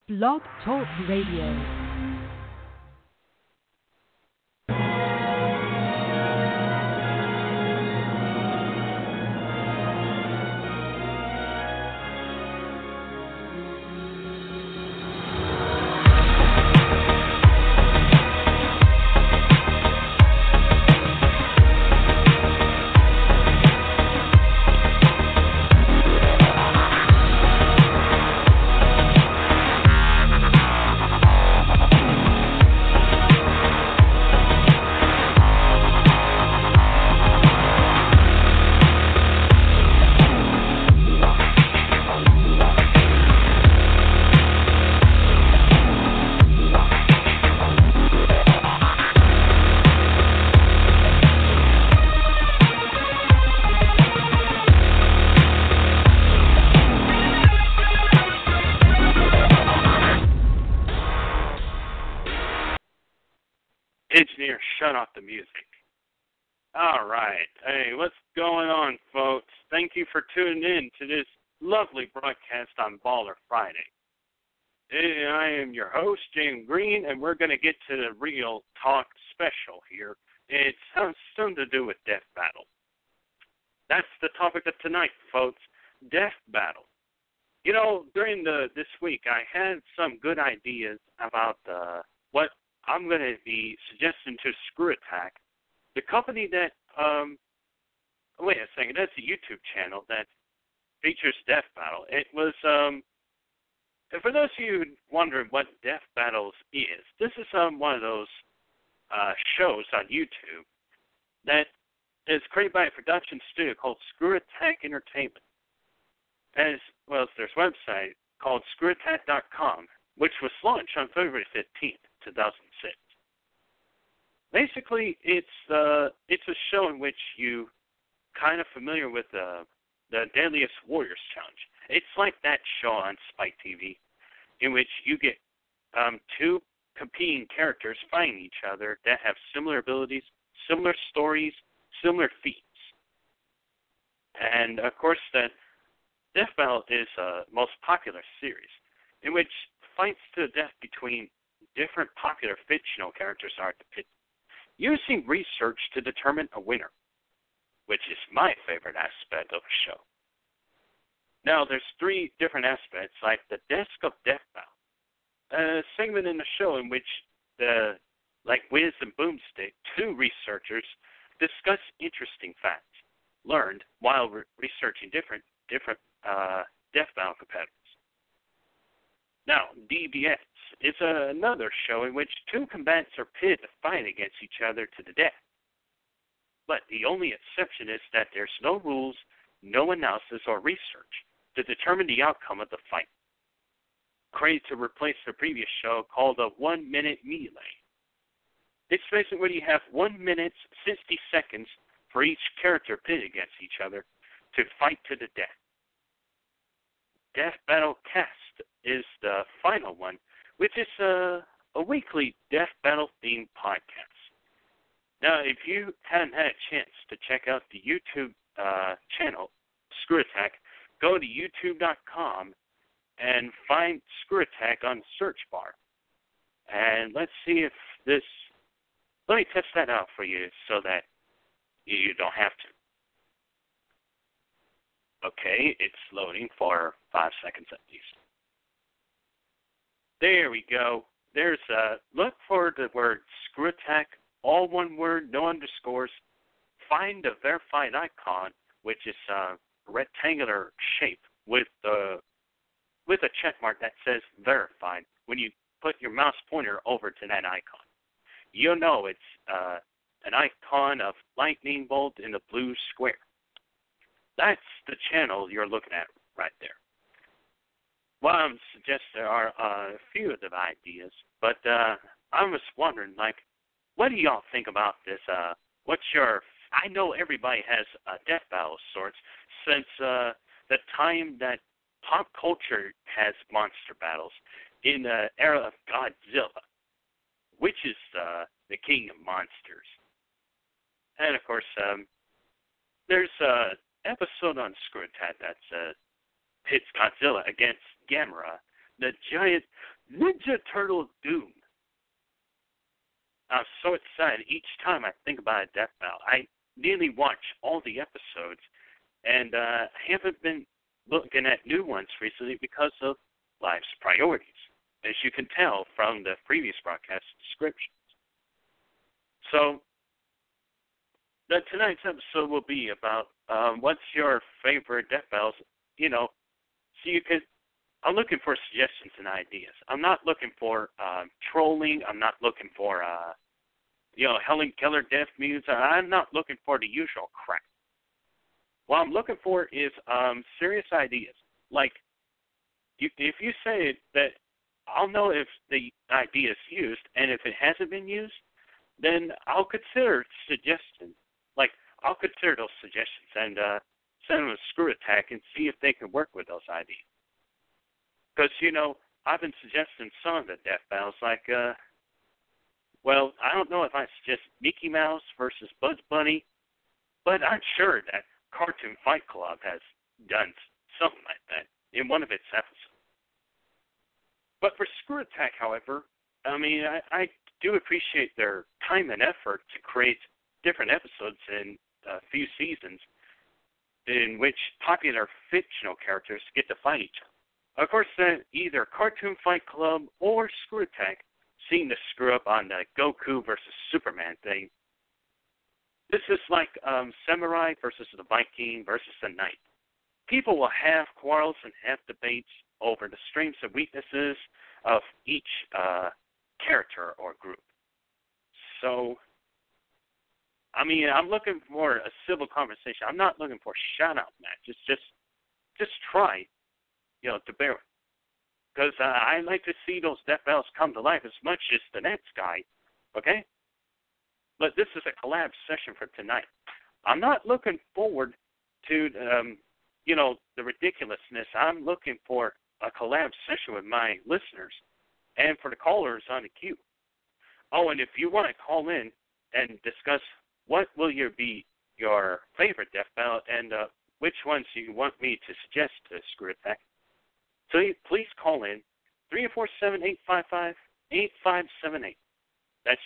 Blog Talk Radio. Engineer, shut off the music. All right. Hey, what's going on, folks? Thank you for tuning in to this lovely broadcast on Baller Friday. I am your host, James Green, and we're going to get to the real talk special here. It has something to do with Death Battle. That's the topic of tonight, folks. Death Battle. You know, during this week, I had some good ideas about what I'm going to be suggesting to Screw Attack, the company that, wait a second, that's a YouTube channel that features Death Battle. It was, for those of you wondering what Death Battles is, this is one of those shows on YouTube that is created by a production studio called Screw Attack Entertainment, as well as their website called ScrewAttack.com, which was launched on February 15th, 2006. Basically, it's a show in which you kind of familiar with the Deadliest Warriors Challenge. It's like that show on Spike TV, in which you get two competing characters fighting each other that have similar abilities, similar stories, similar feats. And of course, the Death Battle is the most popular series, in which fights to the death between different popular fictional characters are depicted, using research to determine a winner, which is my favorite aspect of the show. Now, there's three different aspects, like the Desk of Death Battle, a segment in the show in which like Wiz and Boomstick, two researchers, discuss interesting facts learned while researching different Death Battle competitors. Now, DBS is another show in which two combatants are pitted to fight against each other to the death. But the only exception is that there's no rules, no analysis, or research to determine the outcome of the fight. Created to replace the previous show called a 1-minute melee. It's basically where you have 1 minute, 60 seconds for each character pitted against each other to fight to the death. Death Battle Cast is the final one, which is a weekly Death Battle themed podcast. Now, if you haven't had a chance to check out the YouTube channel, Screw Attack, go to youtube.com and find Screw Attack on the search bar. And let's see if let me test that out for you so that you don't have to. Okay, it's loading for 5 seconds at least. There we go. There's look for the word Screw Attack, all one word, no underscores. Find the verified icon, which is a rectangular shape with a check mark that says verified. When you put your mouse pointer over to that icon, you'll know it's an icon of lightning bolt in a blue square. That's the channel you're looking at right there. Well, I'm suggesting there are a few of the ideas, but I was wondering, like, what do y'all think about this? I know everybody has a death battle of sorts since the time that pop culture has monster battles in the era of Godzilla, which is the king of monsters. And, of course, there's an episode on Screw Attack that pits Godzilla against Gamera, the giant Ninja Turtle Doom. I'm so excited each time I think about a death battle. I nearly watch all the episodes, and haven't been looking at new ones recently because of life's priorities, as you can tell from the previous broadcast descriptions. So, tonight's episode will be about what's your favorite death battles. So you could. I'm looking for suggestions and ideas. I'm not looking for trolling. I'm not looking for Helen Keller death muse. I'm not looking for the usual crap. What I'm looking for is serious ideas. Like, if you say that, I'll know if the idea is used, and if it hasn't been used, then I'll consider suggestions. Like, I'll consider those suggestions and send them a screw attack and see if they can work with those ideas. Because, I've been suggesting some of the death battles, like, I don't know if I suggest Mickey Mouse versus Bugs Bunny, but I'm sure that Cartoon Fight Club has done something like that in one of its episodes. But for Screw Attack, however, I do appreciate their time and effort to create different episodes in a few seasons in which popular fictional characters get to fight each other. Of course, either Cartoon Fight Club or Screw Attack seem to screw up on the Goku versus Superman thing. This is like Samurai versus the Viking versus the Knight. People will have quarrels and have debates over the strengths and weaknesses of each character or group. So, I'm looking for a civil conversation. I'm not looking for shout-out matches. Just try, to bear it. Because I like to see those death battles come to life as much as the next guy, okay? But this is a collab session for tonight. I'm not looking forward to, the ridiculousness. I'm looking for a collab session with my listeners and for the callers on the queue. Oh, and if you want to call in and discuss what will be your favorite death battle and which ones you want me to suggest to Screw Attack, so please call in 347-855-8578. That's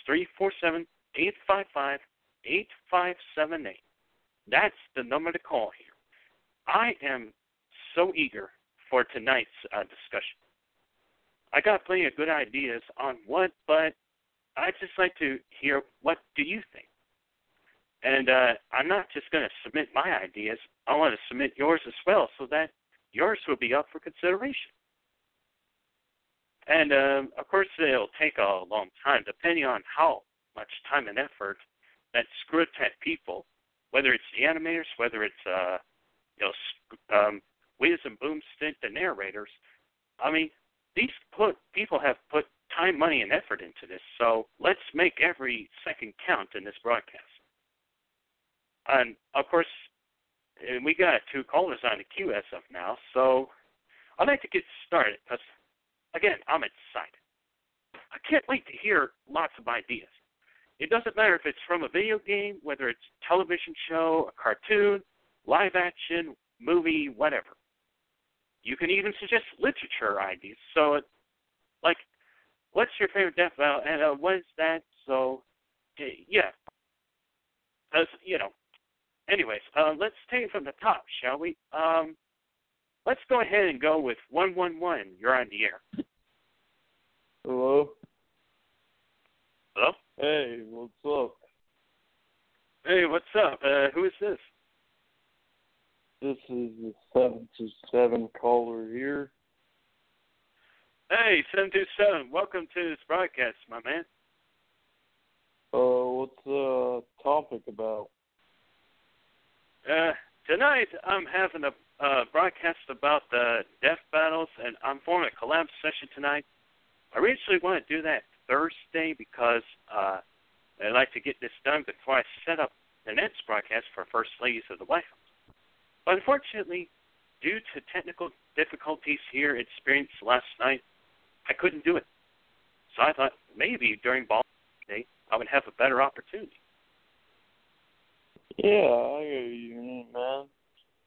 347-855-8578. That's the number to call here. I am so eager for tonight's discussion. I got plenty of good ideas on what, but I'd just like to hear what do you think. And I'm not just going to submit my ideas. I want to submit yours as well so that yours will be up for consideration. And, of course, it'll take a long time, depending on how much time and effort that Screw Attack people, whether it's the animators, whether it's, Wiz and Boomstick, the narrators. These people have put time, money, and effort into this, so let's make every second count in this broadcast. And, of course, we got 2 callers on the queue as of now, so I'd like to get started because, again, I'm excited. I can't wait to hear lots of ideas. It doesn't matter if it's from a video game, whether it's a television show, a cartoon, live action, movie, whatever. You can even suggest literature ideas. So, what's your favorite death battle, and what is that? So, yeah. Anyways, let's take it from the top, shall we? Let's go ahead and go with 111. You're on the air. Hello? Hello? Hey, what's up? Hey, what's up? Who is this? This is the 727 caller here. Hey, 727. Welcome to this broadcast, my man. What's the topic about? Tonight I'm having a broadcast about the death battles, and I'm forming a collab session tonight. I originally want to do that Thursday because I'd like to get this done before I set up the next broadcast for First Ladies of the White House. But unfortunately, due to technical difficulties here experienced last night, I couldn't do it. So I thought maybe during Ball Day I would have a better opportunity. Yeah, I get you mean, man.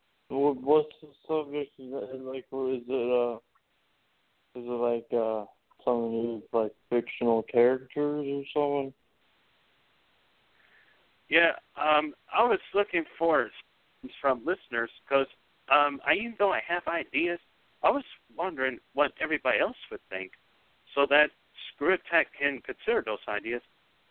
What's the subject? What is it something to do with, like, fictional characters or something? Yeah, I was looking for from listeners because even though I have ideas, I was wondering what everybody else would think so that Screw Attack can consider those ideas.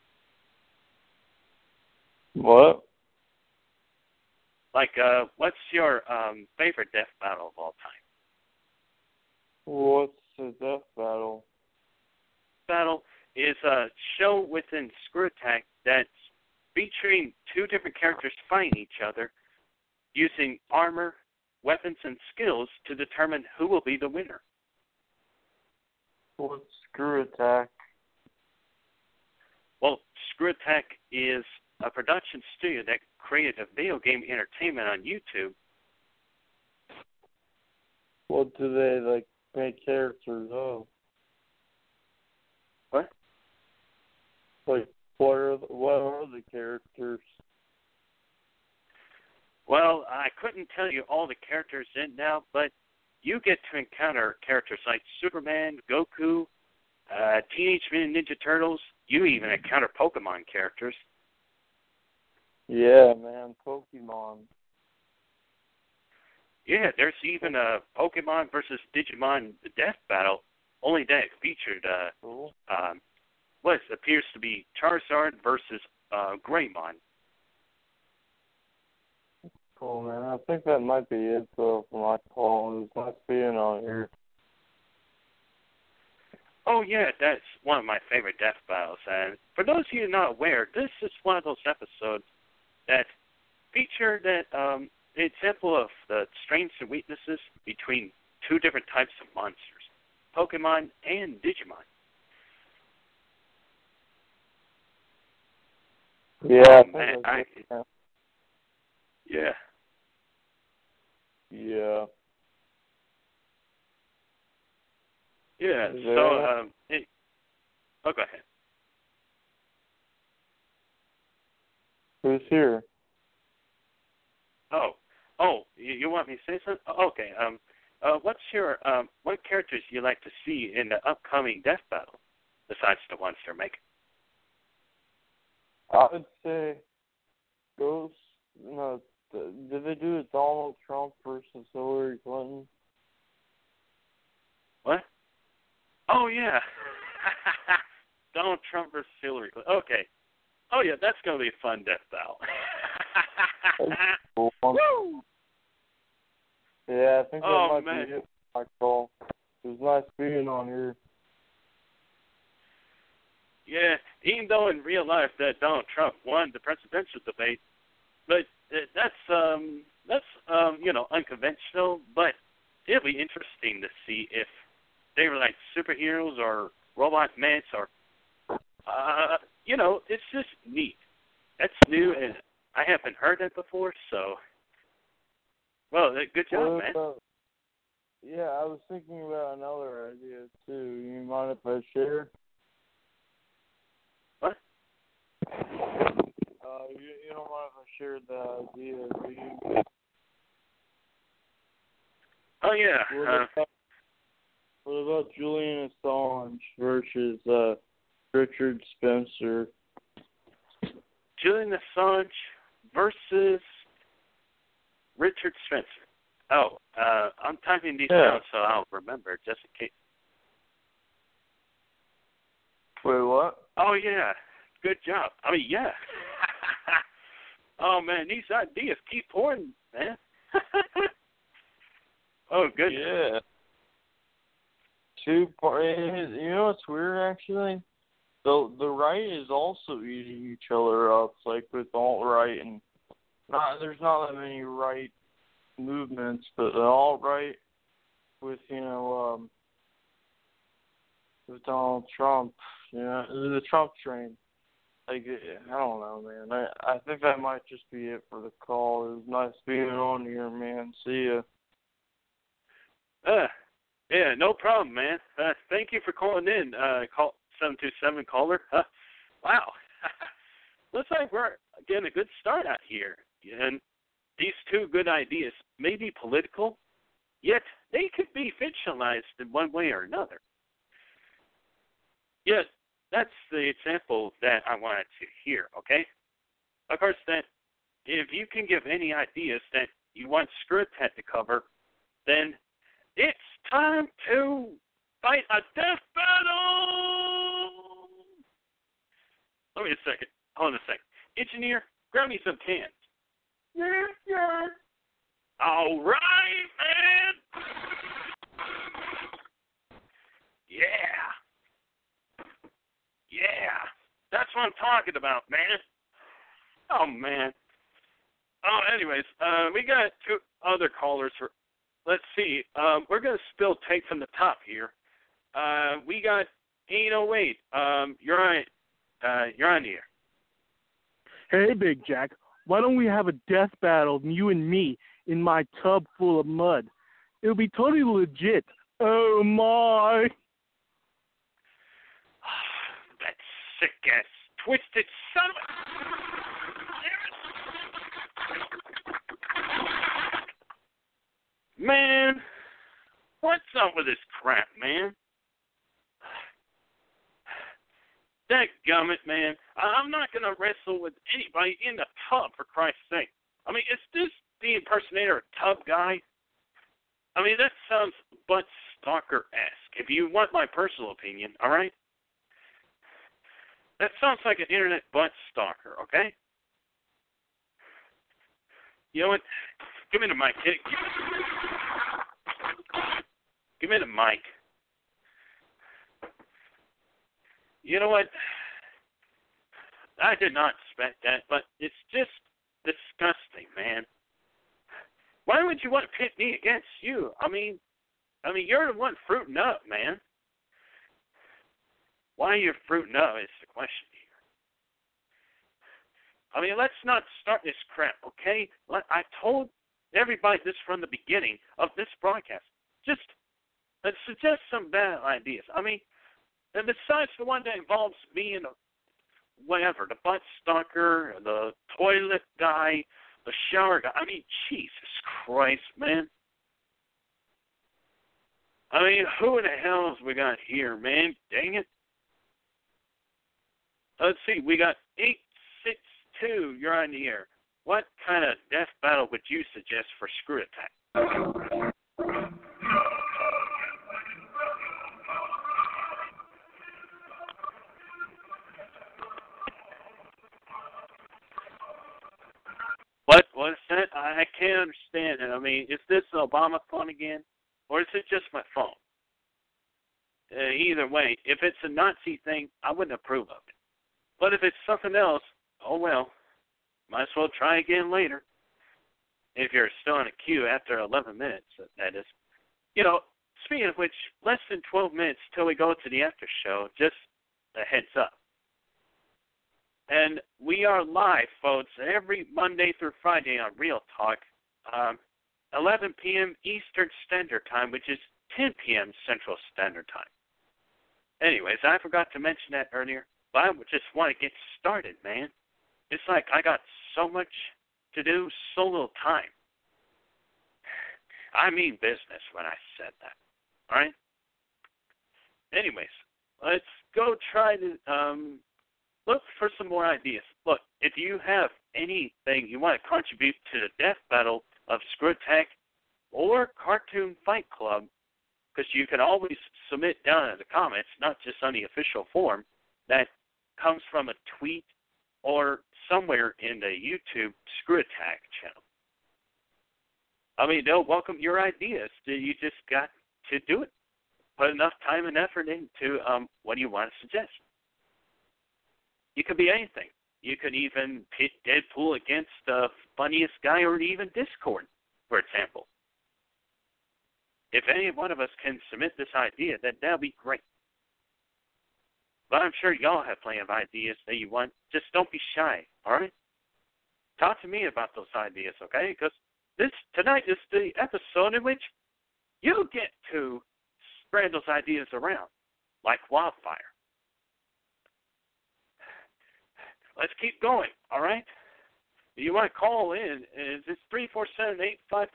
What? Like, what's your favorite death battle of all time? What's the death battle? Battle is a show within Screw Attack that's featuring two different characters fighting each other using armor, weapons, and skills to determine who will be the winner. What's Screw Attack? Well, Screw Attack is a production studio that created a video game entertainment on YouTube. What do they, like, make characters of? What? Like, what are the characters? Well, I couldn't tell you all the characters in now, but you get to encounter characters like Superman, Goku, Teenage Mutant Ninja Turtles. You even encounter Pokemon characters. Yeah, man, Pokemon. Yeah, there's even a Pokemon versus Digimon death battle, only that it featured Cool. what appears to be Charizard versus Greymon. Cool, man. I think that might be it, though, for my call. It's nice being on here. Oh, yeah, that's one of my favorite death battles. And for those of you not aware, this is one of those episodes that feature that example of the strengths and weaknesses between two different types of monsters, Pokemon and Digimon. Yeah, Man, yeah. Yeah. Yeah, Is so, go ahead. Who's here? Oh, you want me to say something? Okay, what's your, what characters you like to see in the upcoming death battle, besides the ones they're making? I would say Ghost. No, did they do it Donald Trump versus Hillary Clinton? What? Oh, yeah. Donald Trump versus Hillary Clinton. Okay. Oh, yeah, that's going to be a fun death battle. Cool. Woo! Yeah, I think that might man. be it for my call. It was nice being on here. Yeah, even though in real life that Donald Trump won the presidential debate, but that's unconventional, but it'll be interesting to see if they were like superheroes or robot men or, it's just neat. That's new, and I haven't heard that before, so, well, good job, man. Yeah, I was thinking about another idea, too. You mind if I share? What? You don't mind if I shared the idea, do you? Oh, yeah. What about Julian Assange versus Richard Spencer? Julian Assange versus Richard Spencer. Oh, I'm typing these down so I'll remember just in case. Wait, what? Oh, yeah. Good job. I mean, yeah. Oh, man, these ideas keep pouring, man. Oh, good. Yeah. You know what's weird, actually? The right is also eating each other up, like with alt-right, and there's not that many right movements, but the alt-right with, with Donald Trump, the Trump train. Like, I don't know, man. I think that might just be it for the call. It was nice being on here, man. See ya. Yeah, no problem, man. Thank you for calling in. Call 727 caller. Wow. Looks like we're getting a good start out here. And these two good ideas may be political, yet they could be fictionalized in one way or another. Yeah, that's the example that I wanted to hear, okay? Of course, that if you can give any ideas that you want Screwtack to cover, then it's time to fight a death battle! Let me a second. Hold on a second. Engineer, grab me some cans. Yes, yes. All right, man. Yeah. Yeah. That's what I'm talking about, man. Oh, man. Oh, anyways, we got two other callers. Let's see. We're going to spill tape from the top here. We got 808. You're on the air. Hey, Big Jack, why don't we have a death battle, you and me, in my tub full of mud? It'll be totally legit. Oh, my. That sick-ass, twisted son of a... Man, what's up with this crap, man? Dadgummit, man. I'm not going to wrestle with anybody in the tub, for Christ's sake. I mean, is this the impersonator a tub guy? I mean, that sounds butt stalker-esque, if you want my personal opinion, all right? That sounds like an internet butt stalker, okay? You know what? Give me the mic. Give me the mic. You know what? I did not expect that, but it's just disgusting, man. Why would you want to pit me against you? I mean, you're the one fruiting up, man. Why are you fruiting up is the question here. I mean, let's not start this crap, okay? I told everybody this from the beginning of this broadcast. Just suggest some bad ideas. I mean, and besides the one that involves me and whatever, the butt stalker, the toilet guy, the shower guy. I mean, Jesus Christ, man. I mean, who in the hell have we got here, man? Dang it. Let's see, we got 862. You're on the air. What kind of death battle would you suggest for Screwtack? What is that? I can't understand it. I mean, is this an Obama phone again? Or is it just my phone? Either way, if it's a Nazi thing, I wouldn't approve of it. But if it's something else, oh well. Might as well try again later. If you're still in a queue after 11 minutes, that is. You know, speaking of which, less than 12 minutes till we go to the after show, just a heads up. And we are live, folks, every Monday through Friday on Real Talk, 11 p.m. Eastern Standard Time, which is 10 p.m. Central Standard Time. Anyways, I forgot to mention that earlier, but I just want to get started, man. It's like I got so much to do, so little time. I mean business when I said that, all right? Anyways, let's go try to... look for some more ideas. Look, if you have anything you want to contribute to the death battle of Screwtack or Cartoon Fight Club, because you can always submit down in the comments, not just on the official form, that comes from a tweet or somewhere in the YouTube Screwtack channel. I mean, they'll welcome your ideas. You just got to do it. Put enough time and effort into what do you want to suggest. You could be anything. You could even pit Deadpool against the funniest guy or even Discord, for example. If any one of us can submit this idea, then that'll be great. But I'm sure y'all have plenty of ideas that you want. Just don't be shy, all right? Talk to me about those ideas, okay? Because tonight is the episode in which you get to spread those ideas around like wildfire. Let's keep going, all right? You want to call in, it's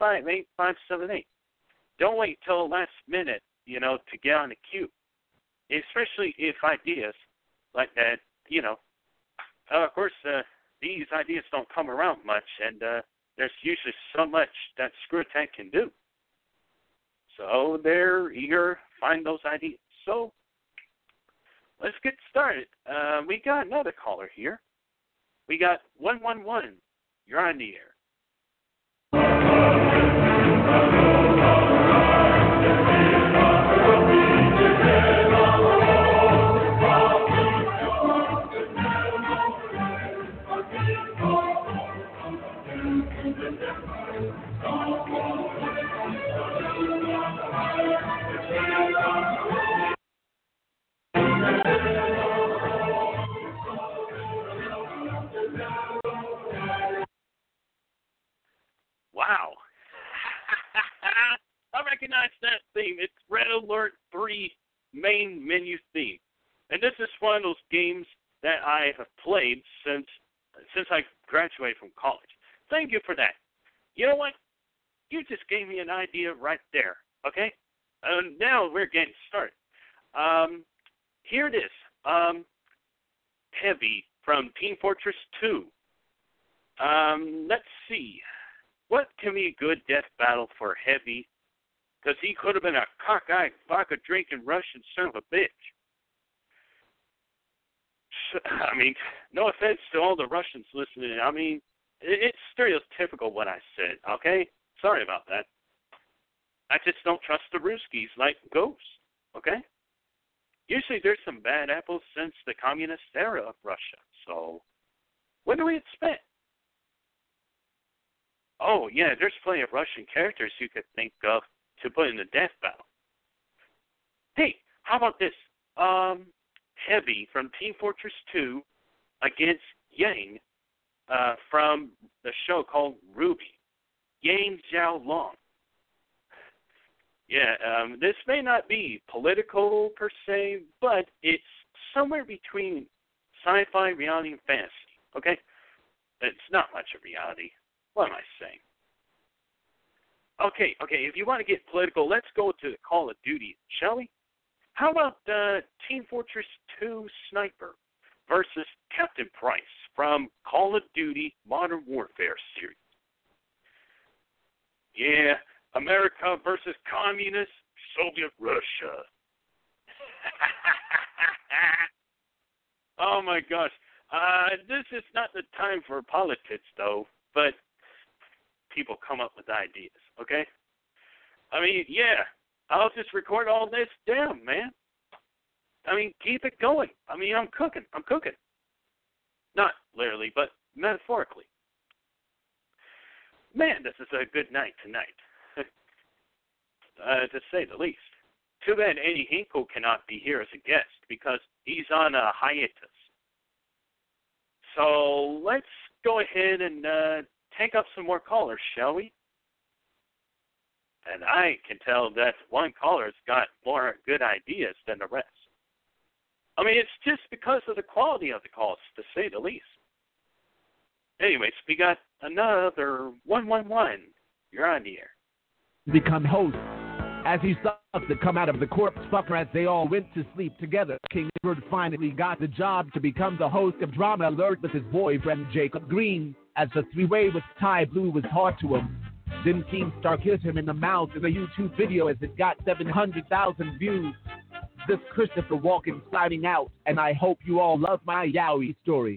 347-855-8578. Don't wait till the last minute, to get on the queue. especially if ideas like that, of course, these ideas don't come around much, and there's usually so much that Screwtape can do. So they're eager to find those ideas. So let's get started. We got another caller here. We got 111. You're on the air. Wow. I recognize that theme. It's Red Alert 3 main menu theme. And this is one of those games that I have played since I graduated from college. Thank you for that. You know what? You just gave me an idea right there, okay? And now we're getting started. Here it is. Heavy from Team Fortress 2. Let's see. What can be a good death battle for Heavy? Because he could have been a cockeyed, vodka-drinking Russian son of a bitch. I mean, no offense to all the Russians listening. I mean, it's stereotypical what I said, okay? Sorry about that. I just don't trust the Ruskies like ghosts, okay? Usually there's some bad apples since the communist era of Russia, so what do we expect? Oh, yeah, there's plenty of Russian characters you could think of to put in the death battle. Hey, how about this? Heavy from Team Fortress 2 against Yang from the show called Ruby. Yang Xiaolong. Yeah, this may not be political per se, but it's somewhere between sci-fi, reality, and fantasy, okay? It's not much of reality. What am I saying? Okay, if you want to get political, let's go to Call of Duty, shall we? How about Team Fortress 2 Sniper versus Captain Price from Call of Duty Modern Warfare series? Yeah, America versus Communist Soviet Russia. Oh my gosh. This is not the time for politics, though, but people come up with ideas, okay? I mean, yeah, I'll just record all this down, man. I mean, keep it going. I mean, I'm cooking. Not literally, but metaphorically. Man, this is a good night tonight, to say the least. Too bad Eddie Hinkle cannot be here as a guest because he's on a hiatus. So let's go ahead and take up some more callers, shall we? And I can tell that one caller's got more good ideas than the rest. I mean, it's just because of the quality of the calls, to say the least. Anyways, we got another 111. You're on the air. Become host. As he starts to come out of the corpse fucker as they all went to sleep together, King Edward finally got the job to become the host of Drama Alert with his boyfriend Jacob Green, as the three-way with Ty Blue was hard to him. Then Keemstar kissed him in the mouth in a YouTube video as it got 700,000 views. This Christopher Walken sliding out, and I hope you all love my Yowie story.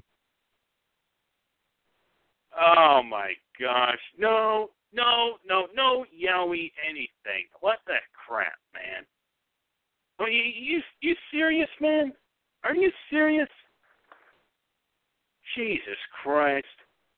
Oh my gosh. No, Yowie anything. What the crap, man? I mean, you serious, man? Are you serious? Jesus Christ.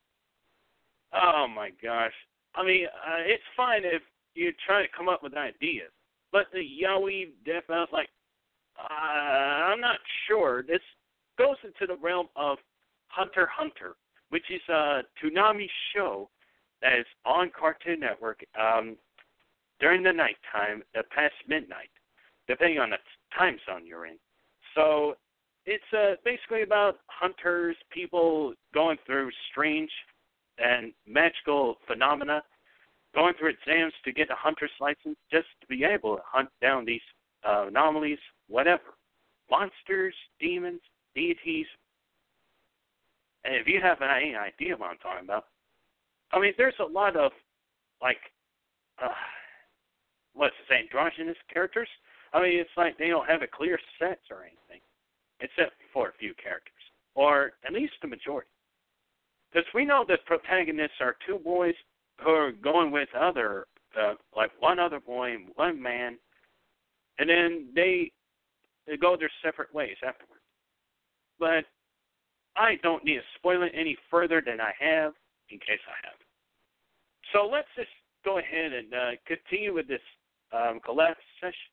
Oh my gosh. I mean, it's fine if you try to come up with ideas, but the Yowie death battle, like, I'm not sure. This goes into the realm of Hunter x Hunter, which is a Toonami show that is on Cartoon Network during the nighttime, past midnight, depending on the time zone you're in. So it's basically about hunters, people going through strange and magical phenomena, going through exams to get a hunter's license just to be able to hunt down these anomalies, whatever. monsters, demons, deities. And if you have any idea what I'm talking about, I mean, there's a lot of, like, androgynous characters. I mean, it's like they don't have a clear set or anything, except for a few characters, or at least the majority. Because we know that protagonists are two boys who are going with one other boy and one man, and then they go their separate ways afterwards. But I don't need to spoil it any further than I have, in case I have. So let's just go ahead and continue with this collapse session.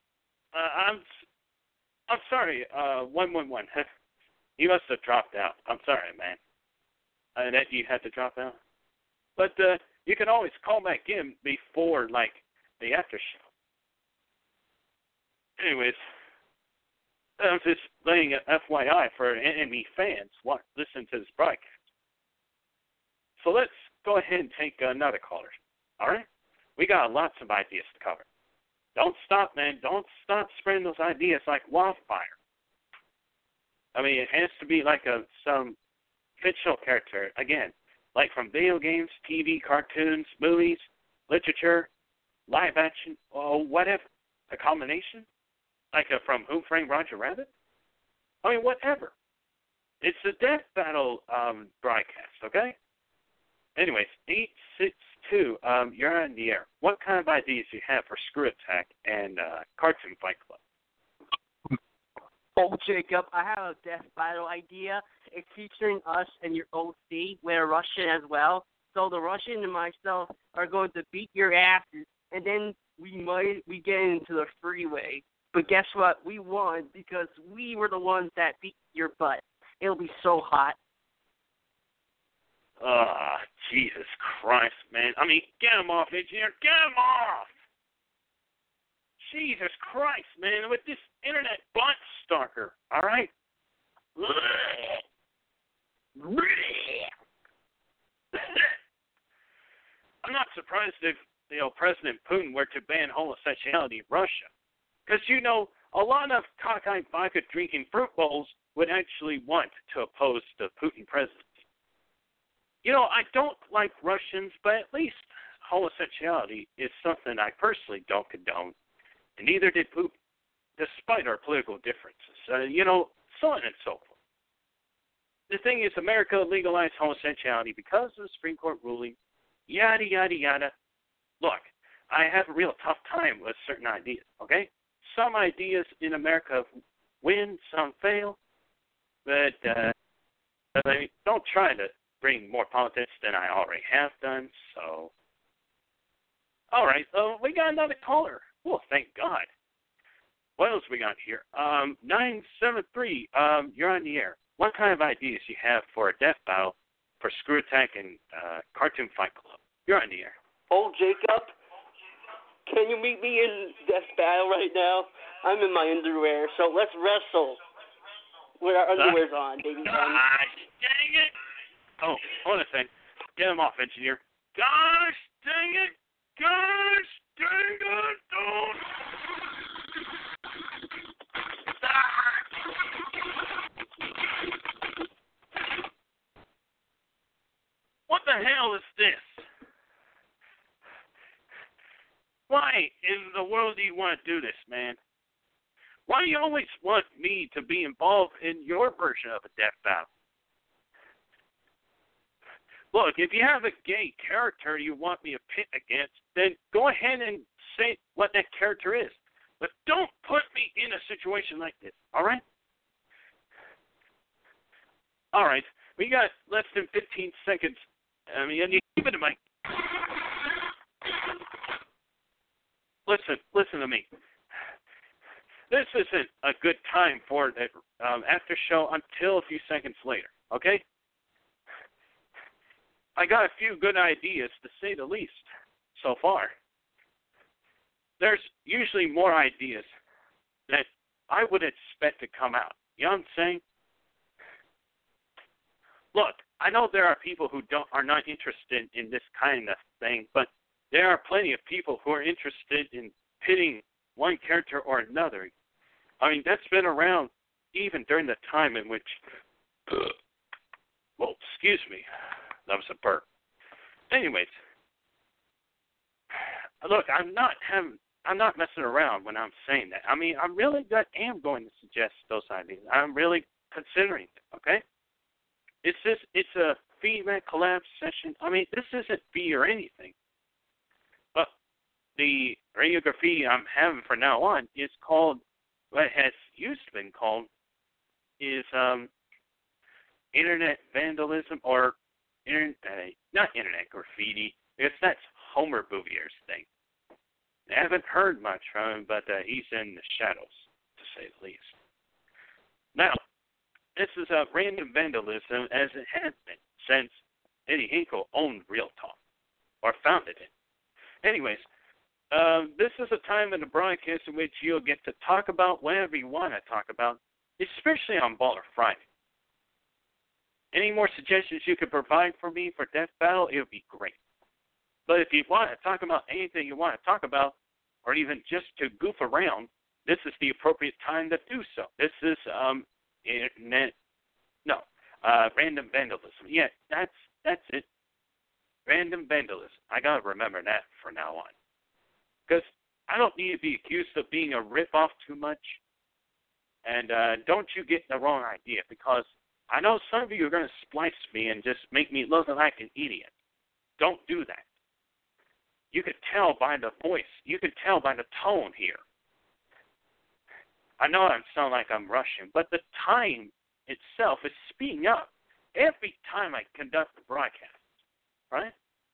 I'm sorry, 111. You must have dropped out. I'm sorry, man. That you had to drop out. But you can always call back in before, like, the after show. Anyways, I'm just laying an FYI for enemy fans listen to this broadcast. So let's go ahead and take another caller. All right? We got lots of ideas to cover. Don't stop, man. Don't stop spreading those ideas like wildfire. I mean, it has to be like some fictional character, again, like from video games, TV, cartoons, movies, literature, live action, or whatever. A combination? Like from Who Framed Roger Rabbit? I mean, whatever. It's a death battle broadcast, okay? Anyways, 862, you're on the air. What kind of ideas do you have for Screw Attack and Cartoon Fight Club? Oh, Jacob, I have a death battle idea. It's featuring us and your OC. We're Russian as well. So the Russian and myself are going to beat your asses, and then we get into the freeway. But guess what? We won because we were the ones that beat your butt. It'll be so hot. Jesus Christ, man. I mean, get him off, engineer. Get him off! Jesus Christ, man, with this internet butt stalker, all right? I'm not surprised if President Putin were to ban homosexuality in Russia. Because, a lot of cockeyed vodka-drinking fruit bowls would actually want to oppose the Putin presidency. I don't like Russians, but at least homosexuality is something I personally don't condone, and neither did Putin, despite our political differences. So on and so forth. The thing is, America legalized homosexuality because of the Supreme Court ruling, yada, yada, yada. Look, I have a real tough time with certain ideas, okay? Some ideas in America win, some fail, but don't try to bring more politics than I already have done, so. All right, we got another caller. Oh, thank God. What else we got here? 973, you're on the air. What kind of ideas you have for a death battle for Screw Attack and Cartoon Fight Club? You're on the air. Oh, Jacob, can you meet me in death battle right now? I'm in my underwear, so let's wrestle with our underwears on, baby. Gosh, dang it. Oh, hold on a second. Get him off, engineer. Gosh, dang it. Gosh, dang it. Oh. What the hell is this? Why in the world do you want to do this, man? Why do you always want me to be involved in your version of a death battle? Look, if you have a gay character you want me to pit against, then go ahead and say what that character is. But don't put me in a situation like this, all right? All right, we got less than 15 seconds. I mean, and you keep it to my... Listen to me. This isn't a good time for the after show until a few seconds later, okay? I got a few good ideas, to say the least, so far. There's usually more ideas that I would expect to come out. You know what I'm saying? Look, I know there are people who are not interested in this kind of thing, but there are plenty of people who are interested in pitting one character or another. I mean, that's been around, even during the time in which, well, excuse me, that was a burp. Anyways, look, I'm not messing around when I'm saying that. I mean, am going to suggest those ideas. I'm really considering it, okay? It's a feedback collab session. I mean, this isn't fee or anything. But the Radio Graffiti I'm having from now on is called, what has used to been called, is internet vandalism, or not internet graffiti, because that's Homer Bouvier's thing. I haven't heard much from him, but he's in the shadows, to say the least. Now, this is a random vandalism, as it has been since Eddie Hinkle owned Real Talk, or founded it. Anyways, this is a time in the broadcast in which you'll get to talk about whatever you want to talk about, especially on Baller Friday. Any more suggestions you could provide for me for Death Battle, it would be great. But if you want to talk about anything you want to talk about, or even just to goof around, this is the appropriate time to do so. This is random vandalism. Yeah, that's it. Random vandalism. I gotta remember that from now on, because I don't need to be accused of being a rip-off too much. And don't you get the wrong idea, because I know some of you are going to splice me and just make me look like an idiot. Don't do that. You could tell by the voice. You could tell by the tone here. I know I sound like I'm rushing, but the time itself is speeding up every time I conduct the broadcast, right?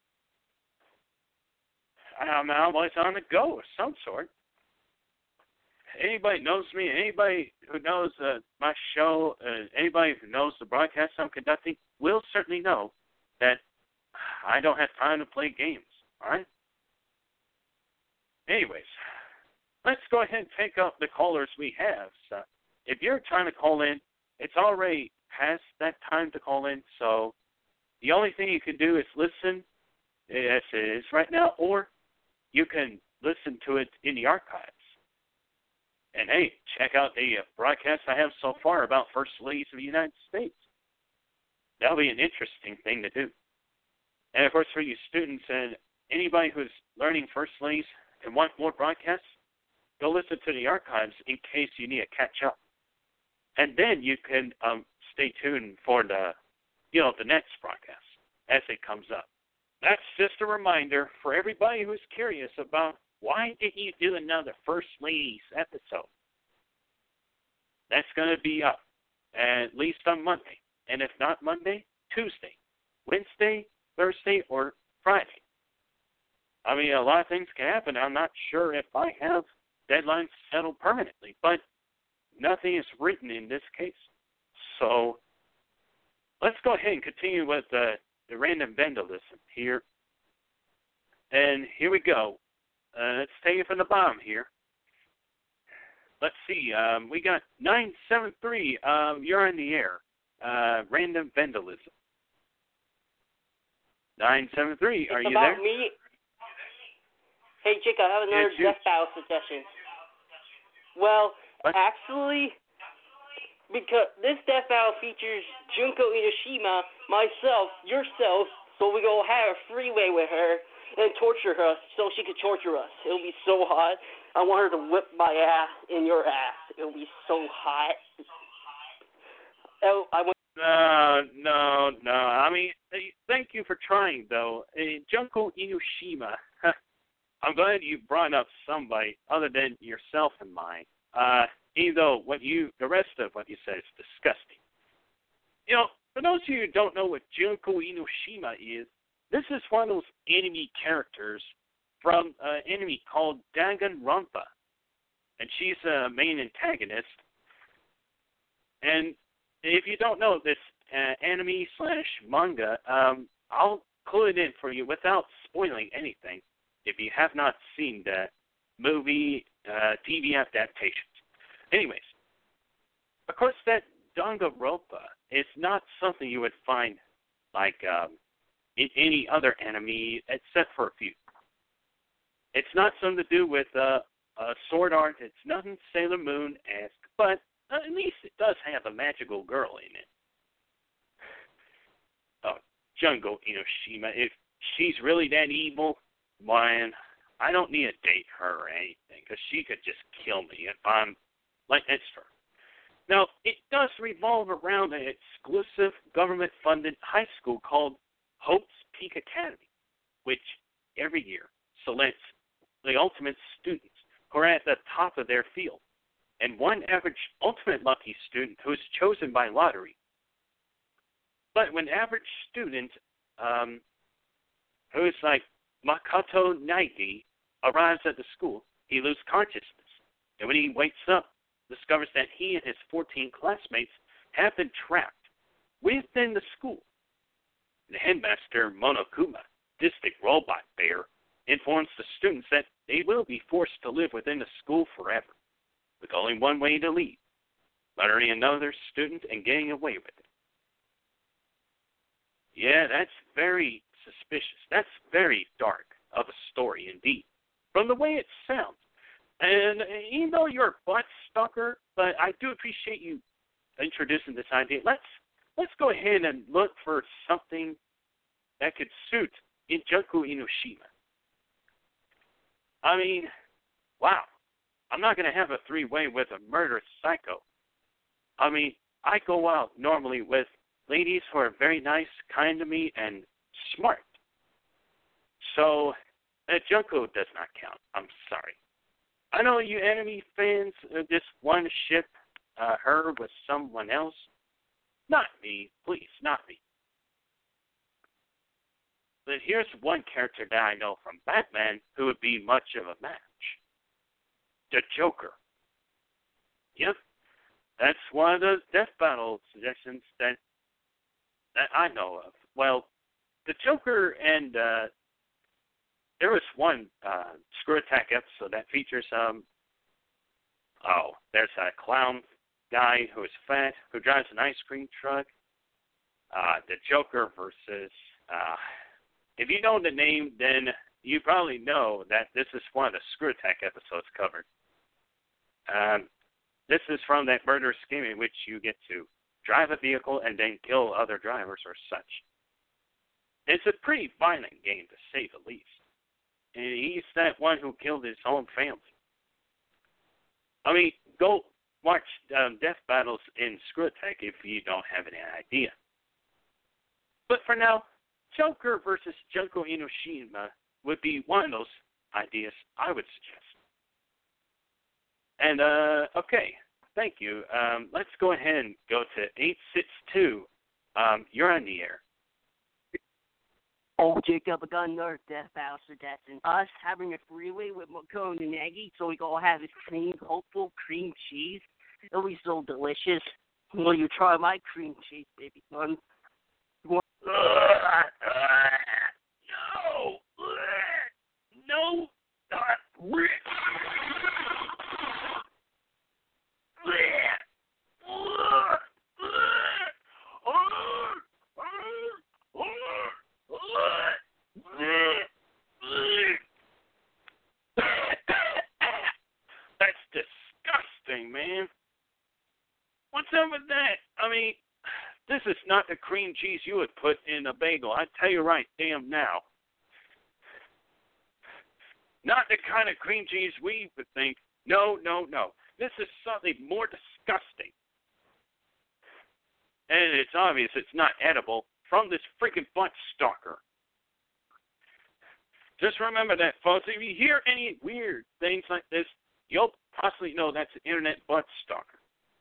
I'm always on the go of some sort. Anybody knows me, anybody who knows my show, anybody who knows the broadcast I'm conducting will certainly know that I don't have time to play games, all right? Anyways, let's go ahead and take up the callers we have. So if you're trying to call in, it's already past that time to call in, so the only thing you can do is listen as it is right now, or you can listen to it in the archives. And, hey, check out the broadcast I have so far about First Ladies of the United States. That'll be an interesting thing to do. And, of course, for you students and anybody who's learning First Ladies and want more broadcasts, go listen to the archives in case you need to catch up. And then you can stay tuned for the next broadcast as it comes up. That's just a reminder for everybody who's curious about why didn't you do another First Ladies episode? That's going to be up at least on Monday. And if not Monday, Tuesday, Wednesday, Thursday, or Friday. I mean, a lot of things can happen. I'm not sure if I have deadlines settled permanently, but nothing is written in this case. So let's go ahead and continue with the random vandalism here. And here we go. Let's take it from the bottom here. Let's see. We got 973. You're in the air. Random vandalism. 973. Are you there? About me. Hey, Jake, I have another Death Battle suggestion. Well, what? Actually, because this Death Battle features Junko Inoshima, myself, yourself, so we go have a freeway with her and torture her so she could torture us. It'll be so hot. I want her to whip my ass in your ass. It'll be so hot. Oh, No. I mean, thank you for trying, though. Junko Inoshima, I'm glad you brought up somebody other than yourself and mine. Even though the rest of what you said is disgusting. You know, for those of you who don't know what Junko Inoshima is, this is one of those enemy characters from an anime called Danganronpa. And she's a main antagonist. And if you don't know this anime/manga, I'll clue it in for you without spoiling anything if you have not seen the movie, TV adaptations. Anyways, of course, that Danganronpa is not something you would find like in any other anime except for a few. It's not something to do with sword art. It's nothing Sailor Moon-esque, but at least it does have a magical girl in it. Oh, Junko Enoshima, if she's really that evil, man, I don't need to date her or anything, because she could just kill me if I'm like this for her. Now, it does revolve around an exclusive government-funded high school called Hope's Peak Academy, which every year selects the ultimate students who are at the top of their field, and one average ultimate lucky student who is chosen by lottery. But when average student, who is like Makoto Naigi, arrives at the school, he loses consciousness, and when he wakes up, discovers that he and his 14 classmates have been trapped within the school. The headmaster, Monokuma, Distic Robot Bear, informs the students that they will be forced to live within the school forever, with only one way to leave, murdering another student and getting away with it. Yeah, that's very suspicious. That's very dark of a story indeed, from the way it sounds. And even though you're a butt stalker, but I do appreciate you introducing this idea. Let's go ahead and look for something that could suit Junko Enoshima. I mean, wow. I'm not going to have a three-way with a murderous psycho. I mean, I go out normally with ladies who are very nice, kind to me, and smart. So, Junko does not count. I'm sorry. I know you anime fans just want to ship her with someone else. Not me, please, not me. But here's one character that I know from Batman who would be much of a match. The Joker. Yep, that's one of those death battle suggestions that I know of. Well, the Joker and there was one Screw Attack episode that features there's a clown guy who is fat, who drives an ice cream truck. The Joker versus, if you know the name, then you probably know that this is one of the Screw Attack episodes covered. This is from that murderous game in which you get to drive a vehicle and then kill other drivers or such. It's a pretty violent game, to say the least. And he's that one who killed his own family. I mean, go watch death battles in Screw Attack if you don't have any idea. But for now, Joker versus Junko Enoshima would be one of those ideas I would suggest. And, okay, thank you. Let's go ahead and go to 862. You're on the air. Oh, Jacob, I got another death battle suggestion. Us having a freeway with Makoto Naegi, so we all have this cream, hopeful cream cheese. It'll be so delicious. Will you try my cream cheese, baby son? No! No! That's disgusting, man. What's up with that? I mean, this is not the cream cheese you would put in a bagel. I tell you right, damn now. Not the kind of cream cheese we would think. No. This is something more disgusting. And it's obvious it's not edible from this freaking butt stalker. Just remember that, folks. If you hear any weird things like this, you'll possibly know that's an internet butt stalker.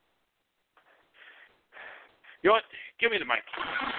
You know what? Give me the mic.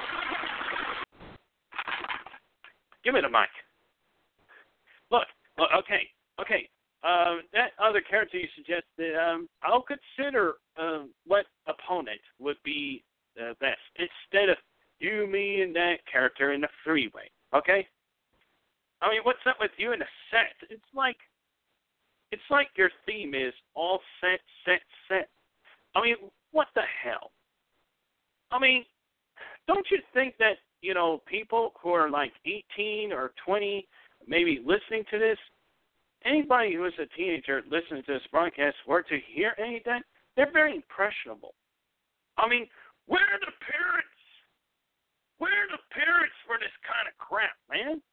Give me the mic. Look, okay. That other character you suggested, I'll consider what opponent would be the best instead of you, me, and that character in the freeway. Okay? I mean, what's up with you in a set? It's like your theme is all set. I mean, what the hell? I mean, don't you think that, people who are like 18 or 20 maybe listening to this, anybody who is a teenager listening to this broadcast were to hear any of that, They're very impressionable. I mean, where are the parents? Where are the parents for this kind of crap, man?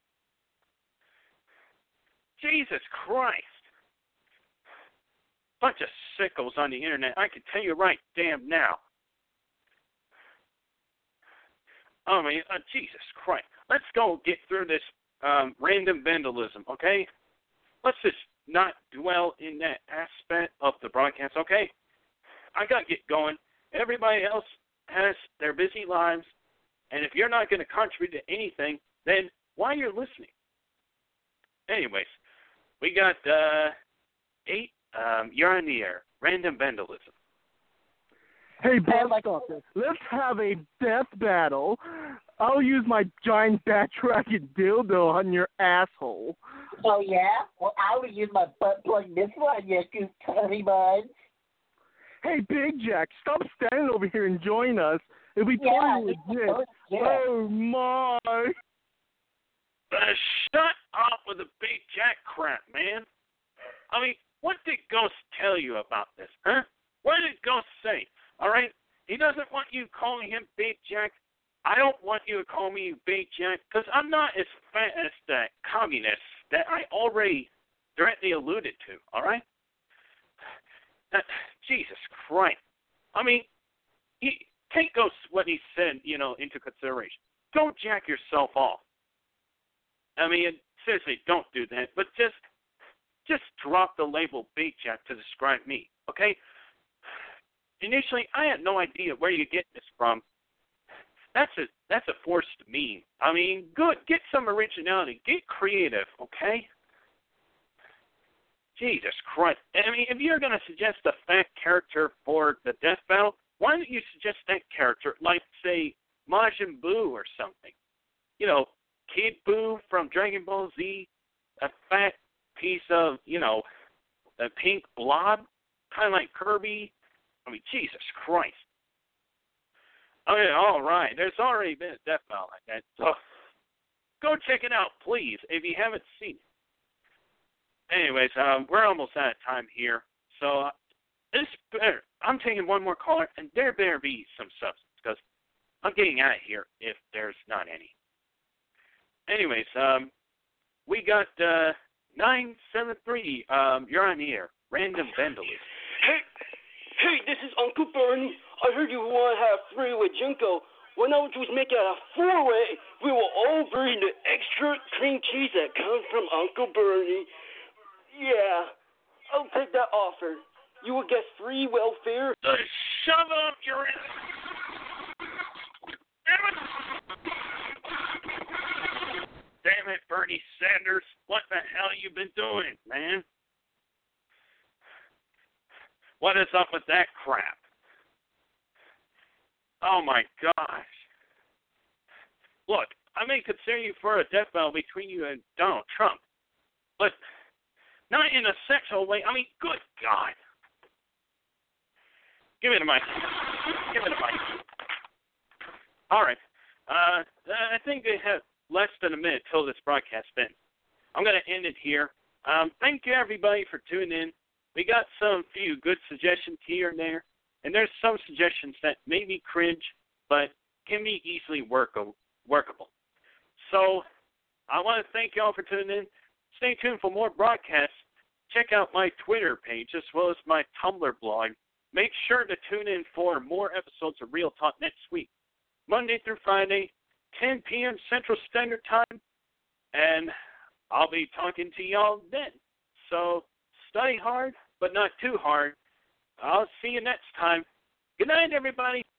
Jesus Christ. Bunch of sickos on the internet. I can tell you right damn now. I mean, Jesus Christ. Let's go get through this random vandalism, okay? Let's just not dwell in that aspect of the broadcast, okay? I got to get going. Everybody else has their busy lives, and if you're not going to contribute to anything, then why you're listening? Anyways, we got 8. You're on the air. Random vandalism. Hey, Buster, let's have a death battle. I'll use my giant backtracking dildo on your asshole. Oh, yeah? Well, I would use my butt plug missile on you, you honey buns. Hey, Big Jack, stop standing over here and join us. It'll be totally legit. Oh, my. Shut up with the Big Jack crap, man. I mean, what did Ghost tell you about this, huh? What did Ghost say? All right? He doesn't want you calling him Big Jack. I don't want you to call me Big Jack because I'm not as fat as that communist that I already directly alluded to, all right? Jesus Christ. I mean, take Ghost what he said, into consideration. Don't jack yourself off. I mean, seriously, don't do that. But just drop the label Big Jack to describe me, okay? Initially, I had no idea where you get this from. That's a forced meme. I mean, good. Get some originality. Get creative, okay? Jesus Christ. I mean, if you're going to suggest a fat character for the death battle, why don't you suggest that character, like, say, Majin Buu or something? Kid Buu from Dragon Ball Z, a fat piece of, a pink blob, kind of like Kirby. I mean, Jesus Christ. I mean, all right. There's already been a death battle like that. So go check it out, please, if you haven't seen it. Anyways, we're almost out of time here. So I'm taking one more caller, and there better be some substance, because I'm getting out of here if there's not any. Anyways, we got 973. You're on the air. Random vandalism. Hey, this is Uncle Bernie. I heard you want to have three with Junko. Why not just make it a four-way? We will all bring the extra cream cheese that comes from Uncle Bernie. Yeah, I'll take that offer. You will get free welfare. Shove up your ass. Damn it, Bernie Sanders. What the hell you been doing, man? What is up with that crap? Oh, my gosh. Look, I may consider you for a death battle between you and Donald Trump, but not in a sexual way. I mean, good God. Give me the mic. Give me the mic. All right. I think they have less than a minute till this broadcast ends. I'm going to end it here. Thank you, everybody, for tuning in. We got some few good suggestions here and there, and there's some suggestions that may be cringe, but can be easily workable. So I want to thank you all for tuning in. Stay tuned for more broadcasts. Check out my Twitter page as well as my Tumblr blog. Make sure to tune in for more episodes of Real Talk next week, Monday through Friday, 10 p.m. Central Standard Time, and I'll be talking to y'all then. So study hard, but not too hard. I'll see you next time. Good night, everybody.